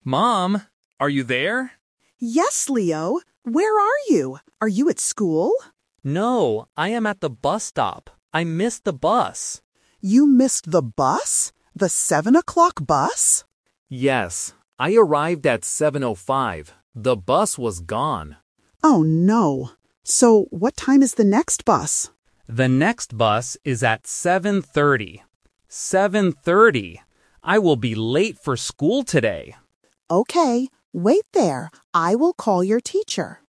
Mom, are you there? Yes, Leo. Where are you? Are you at school? No, I am at the bus stop. I missed the bus. You missed the bus? The 7 o'clock bus? Yes, I arrived at 7:05. The bus was gone. Oh, no. So what time is the next bus? The next bus is at 7:30. 7:30. I will be late for school today. Okay, wait there. I will call your teacher.